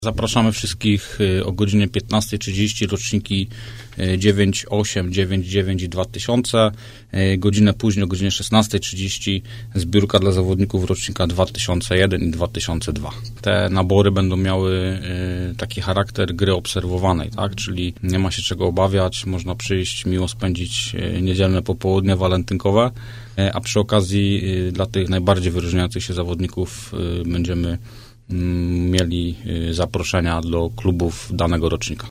Zapraszamy wszystkich o godzinie 15:30, roczniki 9, 8, 9, 9 i 2000. Godzinę później o godzinie 16:30 zbiórka dla zawodników rocznika 2001 i 2002. Te nabory będą miały taki charakter gry obserwowanej, tak? Czyli nie ma się czego obawiać, można przyjść, miło spędzić niedzielne popołudnie walentynkowe, a przy okazji dla tych najbardziej wyróżniających się zawodników będziemy mieli zaproszenia do klubów danego rocznika.